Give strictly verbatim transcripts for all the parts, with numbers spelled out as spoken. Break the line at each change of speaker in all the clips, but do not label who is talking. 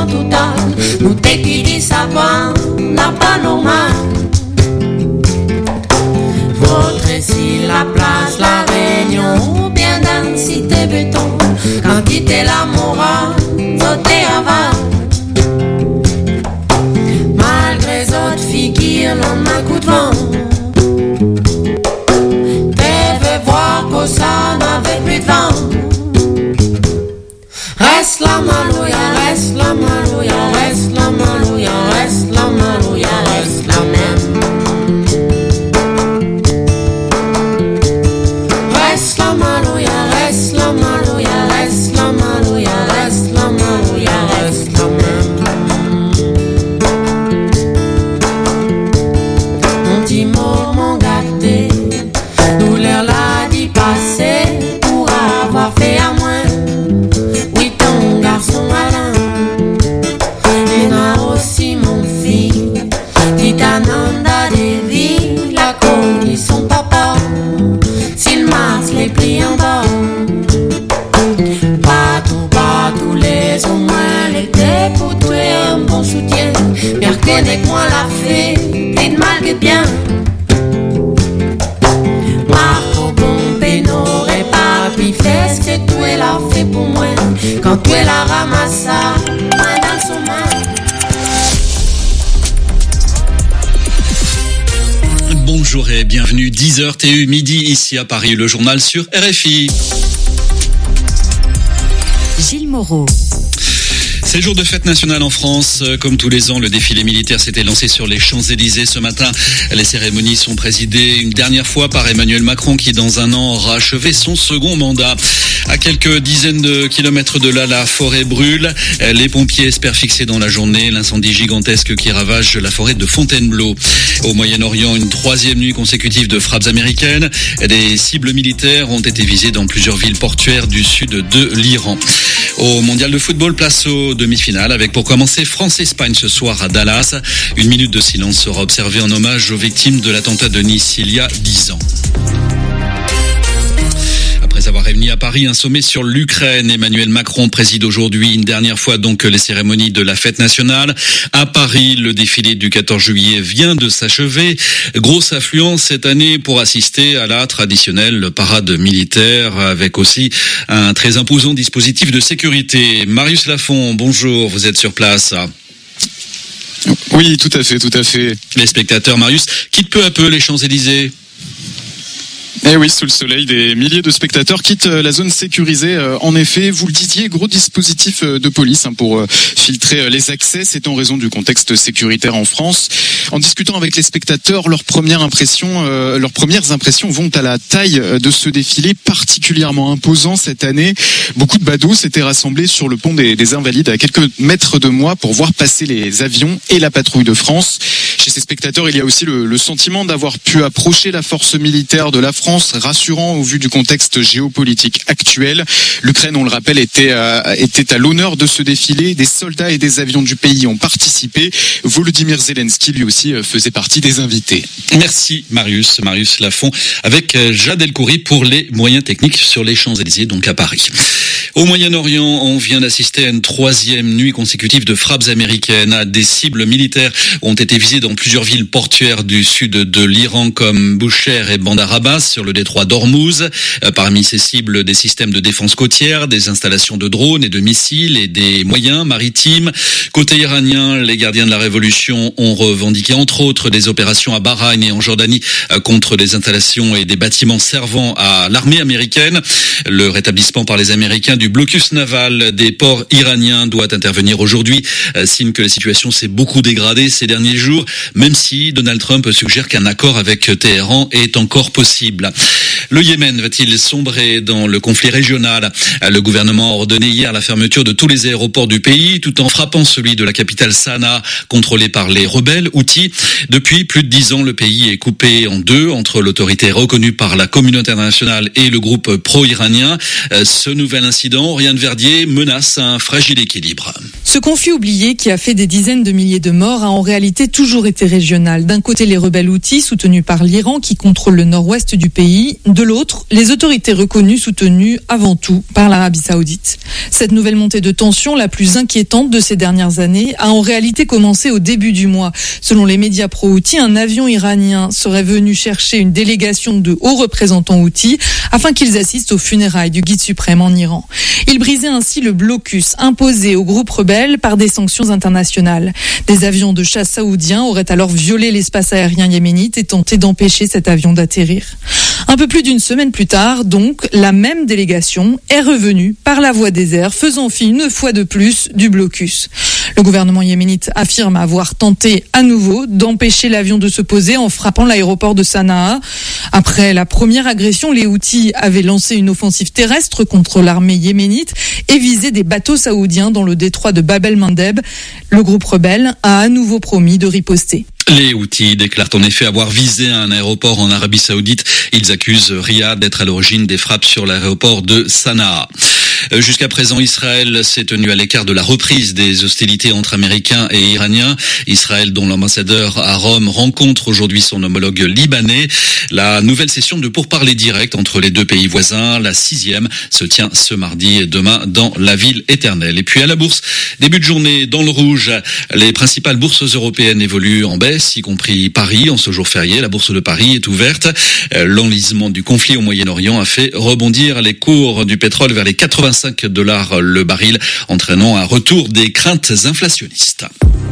en total. Nous t'es qui dit ça pas, n'a pas normal. Votre ici la place, la Réunion, ou bien dans la cité béton. Quand quitter la morale, sauter aval. Malgré les autres filles qui l'ont un coup de vent. Voir que ça n'avait plus de vent. Reste la malouya, reste la malouya, reste la malouya, reste la malouya, reste la même. Reste la malouya, reste la malouya, reste la malouya, reste la malouya, reste la même. Mon petit mot, mon gâté, douleur là. Pour avoir fait à moins. Oui, ton garçon Alain. Et n'a aussi mon fils Titananda Devi. La connu son papa. S'il masse les plis en bas. Pas tout, pas tous les au moins l'été. Pour toi un bon soutien. Bien reconnais-moi la fée. Et de mal que bien. Fais ce que tu es là fait pour moi. Quand tu es là ramasse main dans son main.
Bonjour et bienvenue, dix heures T U midi ici à Paris, le journal sur R F I.
Gilles Moreau.
C'est jour de fête nationale en France. Comme tous les ans, le défilé militaire s'était lancé sur les Champs-Élysées ce matin. Les cérémonies sont présidées une dernière fois par Emmanuel Macron qui, dans un an, aura achevé son second mandat. À quelques dizaines de kilomètres de là, la forêt brûle. Les pompiers espèrent fixer dans la journée l'incendie gigantesque qui ravage la forêt de Fontainebleau. Au Moyen-Orient, une troisième nuit consécutive de frappes américaines. Des cibles militaires ont été visées dans plusieurs villes portuaires du sud de l'Iran. Au mondial de football, place aux demi-finales avec pour commencer France-Espagne ce soir à Dallas. Une minute de silence sera observée en hommage aux victimes de l'attentat de Nice il y a dix ans. Après avoir réuni à Paris un sommet sur l'Ukraine, Emmanuel Macron préside aujourd'hui une dernière fois donc les cérémonies de la fête nationale. À Paris, le défilé du quatorze juillet vient de s'achever. Grosse affluence cette année pour assister à la traditionnelle parade militaire avec aussi un très imposant dispositif de sécurité. Marius Lafont, bonjour, vous êtes sur place.
Oui, tout à fait, tout à fait.
Les spectateurs, Marius, quittent peu à peu les Champs-Élysées.
Eh oui, sous le soleil, des milliers de spectateurs quittent la zone sécurisée. En effet, vous le disiez, gros dispositif de police pour filtrer les accès. C'est en raison du contexte sécuritaire en France. En discutant avec les spectateurs, leurs premières impressions, euh, leurs premières impressions vont à la taille de ce défilé particulièrement imposant cette année. Beaucoup de badauds s'étaient rassemblés sur le pont des, des Invalides à quelques mètres de moi pour voir passer les avions et la patrouille de France. Chez ces spectateurs, il y a aussi le, le sentiment d'avoir pu approcher la force militaire de la France, rassurant au vu du contexte géopolitique actuel. L'Ukraine, on le rappelle, était, euh, était à l'honneur de ce défilé. Des soldats et des avions du pays ont participé. Volodymyr Zelensky, lui aussi, faisait partie des invités.
Merci Marius, Marius Lafont, avec Jade El-Khoury pour les moyens techniques sur les Champs-Élysées, donc à Paris. Au Moyen-Orient, on vient d'assister à une troisième nuit consécutive de frappes américaines. Des cibles militaires ont été visées dans plusieurs villes portuaires du sud de l'Iran comme Boucher et Bandar Abbas sur le détroit d'Ormuz. Parmi ces cibles, des systèmes de défense côtière, des installations de drones et de missiles et des moyens maritimes. Côté iranien, les gardiens de la révolution ont revendiqué entre autres des opérations à Bahreïn et en Jordanie contre des installations et des bâtiments servant à l'armée américaine. Le rétablissement par les Américains du blocus naval des ports iraniens doit intervenir aujourd'hui, signe que la situation s'est beaucoup dégradée ces derniers jours, même si Donald Trump suggère qu'un accord avec Téhéran est encore possible. Le Yémen va-t-il sombrer dans le conflit régional ? Le gouvernement a ordonné hier la fermeture de tous les aéroports du pays, tout en frappant celui de la capitale Sanaa, contrôlé par les rebelles Houthis. Depuis plus de dix ans, le pays est coupé en deux entre l'autorité reconnue par la communauté internationale et le groupe pro-iranien. Ce nouvel incident, Oriane Verdier, menace un fragile équilibre.
Ce conflit oublié qui a fait des dizaines de milliers de morts a en réalité toujours été régional. D'un côté, les rebelles Houthis, soutenus par l'Iran, qui contrôlent le nord-ouest du pays. De l'autre, les autorités reconnues soutenues avant tout par l'Arabie Saoudite. Cette nouvelle montée de tension, la plus inquiétante de ces dernières années, a en réalité commencé au début du mois. Selon les médias pro-Houthis, un avion iranien serait venu chercher une délégation de hauts représentants Houthis afin qu'ils assistent aux funérailles du guide suprême en Iran. Il brisait ainsi le blocus imposé au groupe rebelle par des sanctions internationales. Des avions de chasse saoudiens auraient alors violé l'espace aérien yéménite et tenté d'empêcher cet avion d'atterrir. Un peu plus d'une semaine plus tard, donc, la même délégation est revenue par la voie des airs, faisant fi une fois de plus du blocus. Le gouvernement yéménite affirme avoir tenté à nouveau d'empêcher l'avion de se poser en frappant l'aéroport de Sanaa. Après la première agression, les Houthis avaient lancé une offensive terrestre contre l'armée yéménite et visé des bateaux saoudiens dans le détroit de Bab el-Mandeb. Le groupe rebelle a à nouveau promis de riposter.
Les Houthis déclarent en effet avoir visé un aéroport en Arabie Saoudite. Ils accusent Riyad d'être à l'origine des frappes sur l'aéroport de Sanaa. Jusqu'à présent, Israël s'est tenu à l'écart de la reprise des hostilités entre Américains et Iraniens. Israël, dont l'ambassadeur à Rome rencontre aujourd'hui son homologue libanais. La nouvelle session de pourparlers directs entre les deux pays voisins, la sixième, se tient ce mardi et demain dans la ville éternelle. Et puis à la bourse, début de journée dans le rouge, les principales bourses européennes évoluent en baisse, y compris Paris. En ce jour férié, la bourse de Paris est ouverte. L'enlisement du conflit au Moyen-Orient a fait rebondir les cours du pétrole vers les quatre-vingt-cinq dollars le baril, entraînant un retour des craintes inflationnistes.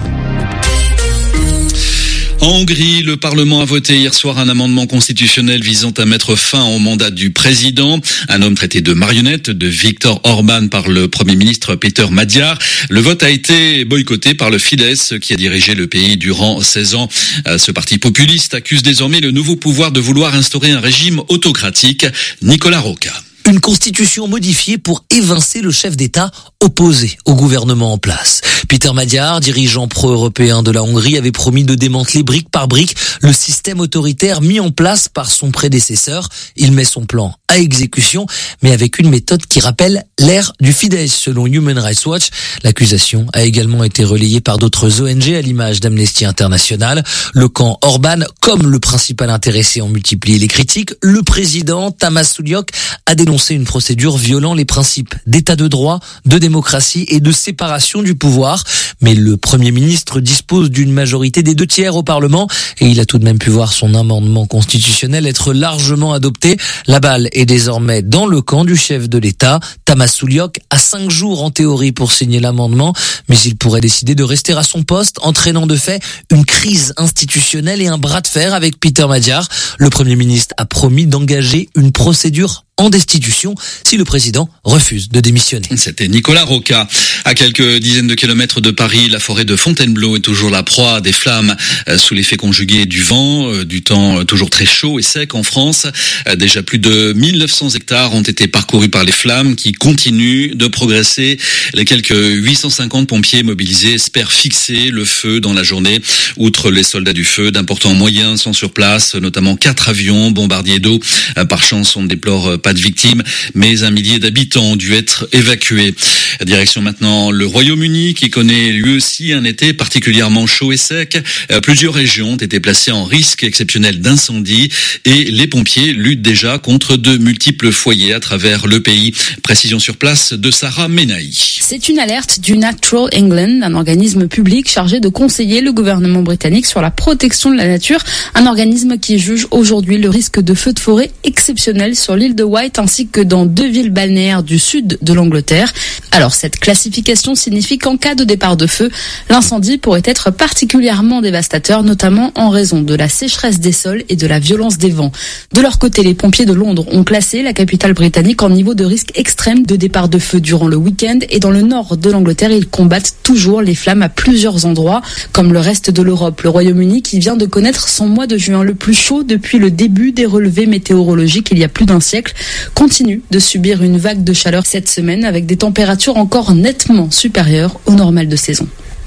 En Hongrie, le Parlement a voté hier soir un amendement constitutionnel visant à mettre fin au mandat du président, un homme traité de marionnette de Viktor Orban par le Premier ministre Péter Magyar. Le vote a été boycotté par le Fidesz qui a dirigé le pays durant seize ans. Ce parti populiste accuse désormais le nouveau pouvoir de vouloir instaurer un régime autocratique. Nicolas Roca.
Une constitution modifiée pour évincer le chef d'État opposé au gouvernement en place. Peter Magyar, dirigeant pro-européen de la Hongrie, avait promis de démanteler brique par brique le système autoritaire mis en place par son prédécesseur. Il met son plan à exécution, mais avec une méthode qui rappelle l'ère du Fidesz, selon Human Rights Watch. L'accusation a également été relayée par d'autres O N G à l'image d'Amnesty International. Le camp Orban, comme le principal intéressé, en multiplie les critiques. Le président Tamas Suliok a dénoncé une procédure violant les principes d'état de droit, de démocratie et de séparation du pouvoir. Mais le Premier ministre dispose d'une majorité des deux tiers au Parlement et il a tout de même pu voir son amendement constitutionnel être largement adopté. La balle est désormais dans le camp du chef de l'État. Tamas Suliok a cinq jours en théorie pour signer l'amendement, mais il pourrait décider de rester à son poste, entraînant de fait une crise institutionnelle et un bras de fer avec Peter Magyar. Le Premier ministre a promis d'engager une procédure en destitution si le président refuse de démissionner.
C'était Nicolas Roca. À quelques dizaines de kilomètres de Paris, la forêt de Fontainebleau est toujours la proie des flammes sous l'effet conjugué du vent, du temps toujours très chaud et sec en France. Déjà plus de mille neuf cents hectares ont été parcourus par les flammes qui continuent de progresser. Les quelques huit cent cinquante pompiers mobilisés espèrent fixer le feu dans la journée. Outre les soldats du feu, d'importants moyens sont sur place, notamment quatre avions bombardiers d'eau. Par chance, on ne déplore pas de victimes, mais un millier d'habitants ont dû être évacués. Direction maintenant le Royaume-Uni qui connaît lui aussi un été particulièrement chaud et sec. Plusieurs régions ont été placées en risque exceptionnel d'incendie et les pompiers luttent déjà contre de multiples foyers à travers le pays. Précision sur place de Sarah Menahi.
C'est une alerte du Natural England, un organisme public chargé de conseiller le gouvernement britannique sur la protection de la nature, un organisme qui juge aujourd'hui le risque de feux de forêt exceptionnel sur l'île de White ainsi que dans deux villes balnéaires du sud de l'Angleterre. Alors cette classification signifie qu'en cas de départ de feu, l'incendie pourrait être particulièrement dévastateur, notamment en raison de la sécheresse des sols et de la violence des vents. De leur côté, les pompiers de Londres ont classé la capitale britannique en niveau de risque extrême de départ de feu durant le week-end et dans le nord de l'Angleterre, ils combattent toujours les flammes à plusieurs endroits. Comme le reste de l'Europe, le Royaume-Uni qui vient de connaître son mois de juin le plus chaud depuis le début des relevés météorologiques il y a plus d'un siècle, continue de subir une vague de chaleur cette semaine avec des températures encore nettement supérieures au normal de saison.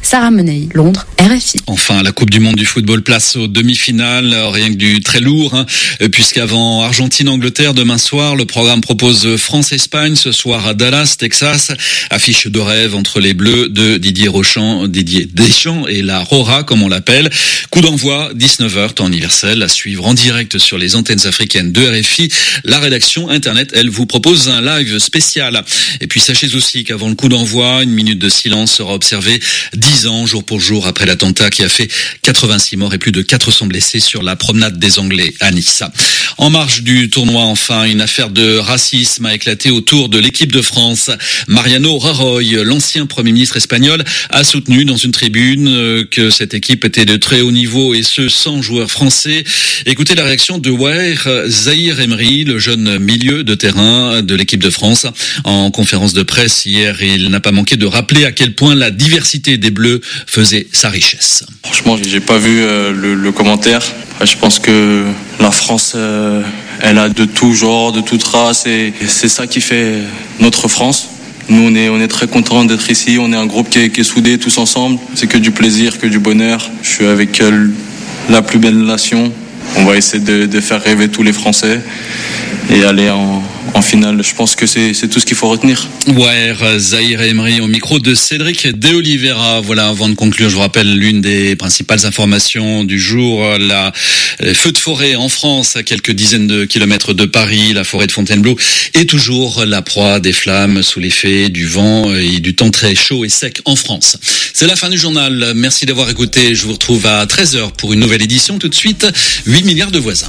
Sarah Menei, Londres, R F I.
Enfin, la Coupe du Monde du football, place aux demi-finales, rien que du très lourd, hein, puisqu'avant Argentine-Angleterre demain soir, le programme propose France-Espagne ce soir à Dallas, Texas, affiche de rêve entre les Bleus de Didier Rochant, Didier Deschamps et la Rora, comme on l'appelle. Coup d'envoi, dix-neuf heures, temps universel, à suivre en direct sur les antennes africaines de R F I. La rédaction Internet, elle, vous propose un live spécial. Et puis sachez aussi qu'avant le coup d'envoi, une minute de silence sera observée dix ans, jour pour jour, après l'attentat qui a fait quatre-vingt-six morts et plus de quatre cents blessés sur la promenade des Anglais à Nice. En marge du tournoi, enfin, une affaire de racisme a éclaté autour de l'équipe de France. Mariano Rajoy, l'ancien Premier ministre espagnol, a soutenu dans une tribune que cette équipe était de très haut niveau et ce, sans joueurs français. Écoutez la réaction de Waher Zahir Emery, le jeune milieu de terrain de l'équipe de France. En conférence de presse hier, il n'a pas manqué de rappeler à quel point la diversité des Bleus faisait sa richesse.
Franchement, j'ai pas vu euh, le, le commentaire. Après, je pense que la France, euh, elle a de tout genre, de toute race, et c'est ça qui fait notre France. Nous, on est, on est très contents d'être ici. On est un groupe qui est, qui est soudé tous ensemble. C'est que du plaisir, que du bonheur. Je suis avec euh, la plus belle nation. On va essayer de, de faire rêver tous les Français et aller en, en finale. Je pense que c'est, c'est tout ce qu'il faut retenir.
Ouais, Zahir Emery au micro de Cédric De Oliveira. Voilà, avant de conclure, je vous rappelle l'une des principales informations du jour. La feu de forêt en France, à quelques dizaines de kilomètres de Paris. La forêt de Fontainebleau est toujours la proie des flammes sous l'effet du vent et du temps très chaud et sec en France. C'est la fin du journal. Merci d'avoir écouté. Je vous retrouve à treize heures pour une nouvelle édition. Tout de suite, huit milliards de voisins.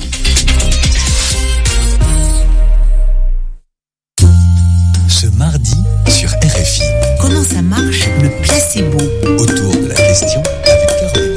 Ce mardi sur R F I.
Comment ça marche le placebo?
Autour de la question avec Caroline.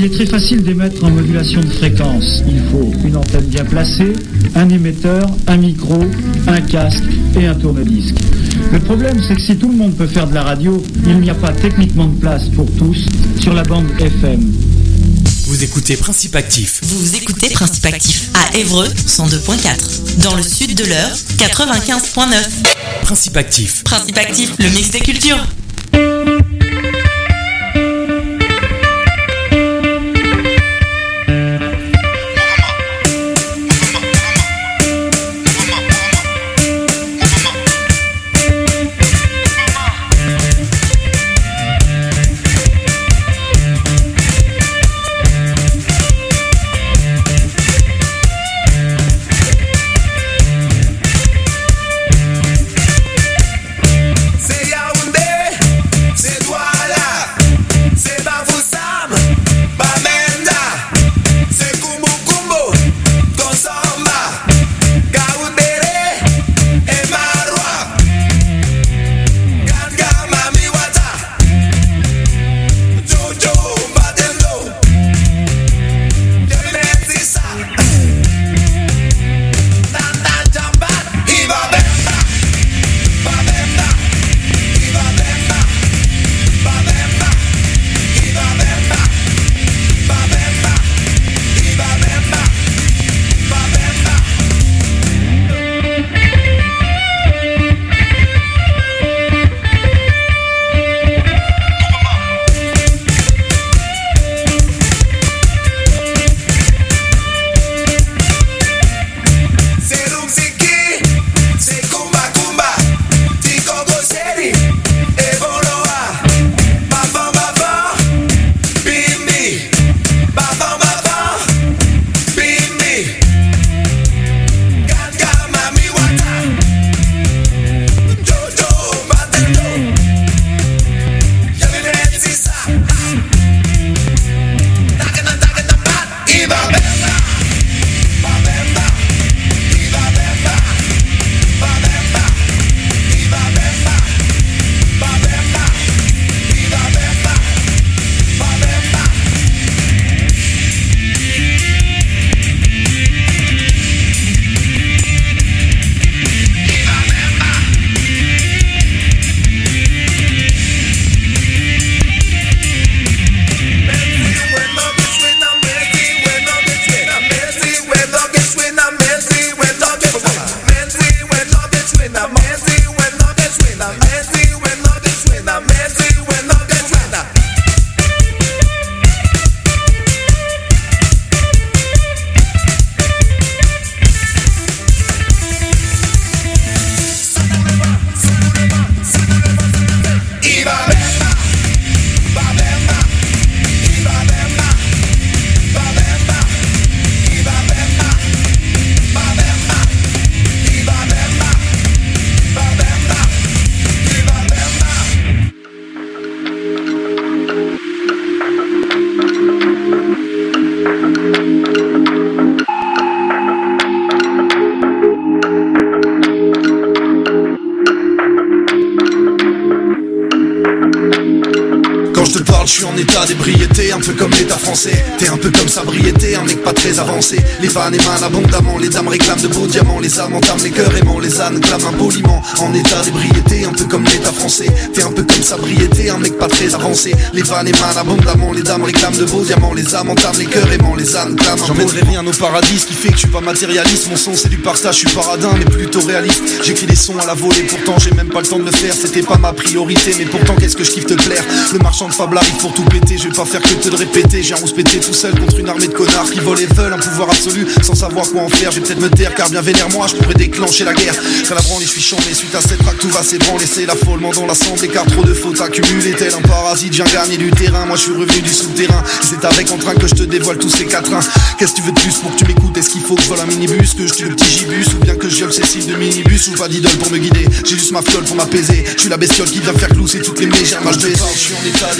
Il est très facile d'émettre en modulation de fréquence. Il faut une antenne bien placée, un émetteur, un micro, un casque et un tourne-disque. Le problème, c'est que si tout le monde peut faire de la radio, il n'y a pas techniquement de place pour tous sur la bande F M.
Vous écoutez Principe Actif.
Vous écoutez Principe Actif à Évreux cent deux virgule quatre. Dans le sud de l'Eure, quatre-vingt-quinze virgule neuf.
Principe Actif.
Principe Actif, le mix des cultures.
Je suis en état d'ébriété, un peu comme l'état français. T'es un peu comme Sabriété, un mec pas très avancé. Les vannes émanent abondamment, les dames réclament de beaux diamants. Les âmes entament les cœurs aimants, les ânes clament impoliment. En état d'ébriété, un peu comme l'état français. T'es un peu comme Sabriété, un mec pas très avancé. Les vannes émanent abondamment, les dames réclament de beaux diamants. Les âmes entament les cœurs aimants, les ânes clament impoliment. J'emmènerai rien au paradis, ce qui fait que je suis pas matérialiste. Mon son c'est du partage, je suis paradin mais plutôt réaliste. J'écris des sons à la volée, pourtant j'ai même pas le temps de le faire. C'était pas ma priorité, mais pourtant qu'est-ce que je kiffe te plaire. Le marchand de fable arrive pour tout péter, je vais pas faire que te le répéter. J'ai un rousse pété tout seul contre une armée de connards qui volent et veulent un pouvoir absolu sans savoir quoi en faire. Je vais peut-être me taire car bien vénère moi je pourrais déclencher la guerre. Quand la branle je suis chambé suite à cette traque tout va s'ébranler. C'est l'affolement dans l'assemblée car trop de fautes accumulées. Tel un parasite viens gagner du terrain. Moi je suis revenu du souterrain. C'est avec entrain que je te dévoile tous ces quatrains. Qu'est-ce que tu veux de plus pour que tu m'écoutes? Est-ce qu'il faut que je vole un minibus, que je tue le petit gibus, ou bien que je viole Cécile de minibus? Ou pas d'idole pour me guider, j'ai juste ma fiole pour m'apaiser. Je suis la bestiole qui vient faire clousser toutes les mégères. Moi je suis en état d'ébriété,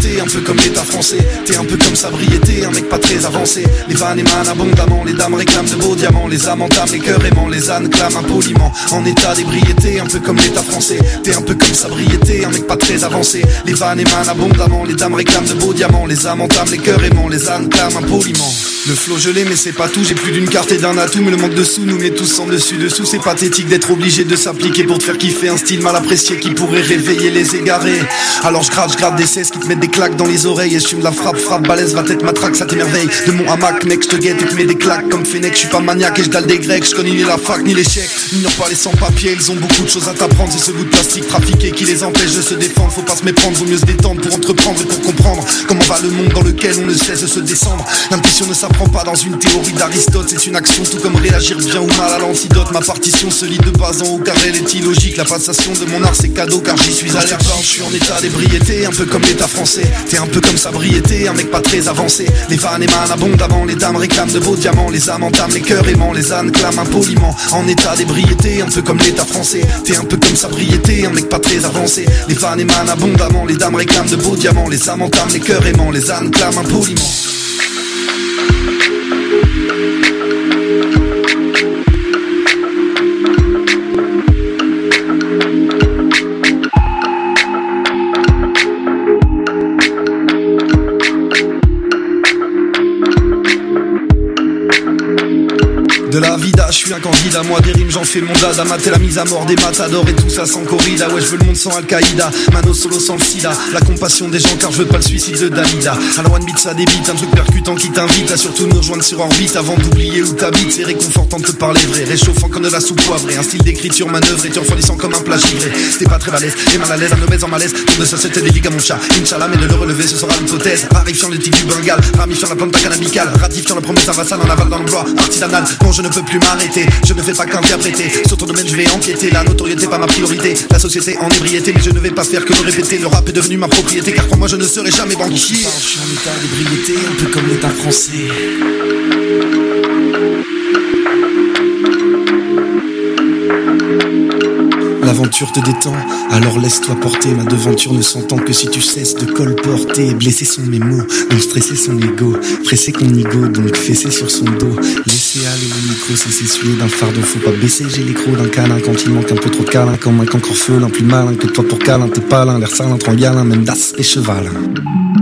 sobriété, un peu comme l'état français. T'es un peu comme Sabriété, un mec pas très avancé. Les vannes émanent abondamment, les dames réclament de beaux diamants. Les âmes entament, les cœurs aimants, les ânes clament impoliment. En état d'ébriété, un peu comme l'état français. T'es un peu comme Sabriété, un mec pas très avancé. Les vannes émanent abondamment, les dames réclament de beaux diamants. Les âmes entament, les cœurs aimants, les ânes clament impoliment. Le flow je l'ai mais c'est pas tout, j'ai plus d'une carte et d'un atout. Mais le manque de sous nous met tous en dessus dessous. C'est pathétique d'être obligé de s'appliquer pour te faire kiffer un style mal apprécié qui pourrait réveiller les égarés. Alors je gratte, je gratte des cesses qui te mettent des claques dans les oreilles. Et je fume de la frappe, frappe, balèze, va tête matraque, ça t'émerveille. De mon hamac mec je te guette et te mets des claques comme Fennec. Je suis pas maniaque et je dalle des grecs, je connais ni la fac ni l'échec. N'ignore pas les sans-papiers, ils ont beaucoup de choses à t'apprendre. C'est ce bout de plastique trafiqué qui les empêche de se défendre. Faut pas se méprendre, vaut mieux se détendre pour entreprendre et pour comprendre comment va le monde dans lequel on ne cesse de se descendre. L'intuition ne s'apprend pas dans une théorie d'Aristote, c'est une action tout comme réagir bien ou mal à l'antidote. Ma partition se lit de base en haut car elle est illogique. La passation de mon art c'est cadeau car j'y suis allé. Je suis en état d'ébriété, un peu comme l'état français. T'es un peu comme Sabriété, un mec pas très avancé. Les vannes émanent abondamment, les dames réclament de beaux diamants. Les âmes entament, les cœurs aimants, les ânes clament impoliment. En état d'ébriété, un peu comme l'état français. T'es un peu comme Sabriété, un mec pas très avancé. Les vannes émanent abondamment, les dames réclament de beaux diamants. Les âmes entament, les cœurs aimants, les ânes clament impoliment. De la vida, je suis un candidat, moi des rimes j'en fais mon dada. Mater la mise à mort des matadors et tout ça sans corrida. Ouais je veux le monde sans Al-Qaïda, mano solo sans le sida. La compassion des gens car je veux pas le suicide de Dalida. Alors one beat ça débite, un truc percutant qui t'invite à surtout nous rejoindre sur orbite. Avant d'oublier où t'habites, c'est réconfortant de te parler vrai. Réchauffant comme de la soupe poivrée, un style d'écriture manœuvré. Tu refroidissant comme un plat givré. T'es pas très balèze, et mal à l'aise, un obèse en malaise. Tour de société délicat mon chat, Inch'Allah mais de le relever ce sera l'hypothèse. Rarifiant le tic du Bengale, ramifiant la plante cannabicale. Ratifiant la promesse vassal en aval dans le bois artisanal. Non je ne peux plus m'arrêter, je ne fais pas qu'interpréter. Sur ton domaine je vais enquêter, la notoriété pas ma priorité. La société en ébriété, mais je ne vais pas faire que le répéter. Le rap est devenu ma propriété, car crois-moi je ne serai jamais banquier. Je suis en état d'ébriété, un peu comme l'état français. L'aventure te détend, alors laisse-toi porter. Ma devanture ne s'entend que si tu cesses de colporter. Blessés sont mes mots, donc stressé son ego. Pressé qu'on nigo, donc fessé sur son dos. Laissez aller le micro, c'est s'essuyer d'un fardeau. Faut pas baisser, j'ai les crocs d'un câlin. Quand il manque un peu trop de câlin, comme un cancre orphelin. Plus malin que toi pour câlin, t'es pas l'un, l'air salin, trop galin, même d'as et cheval.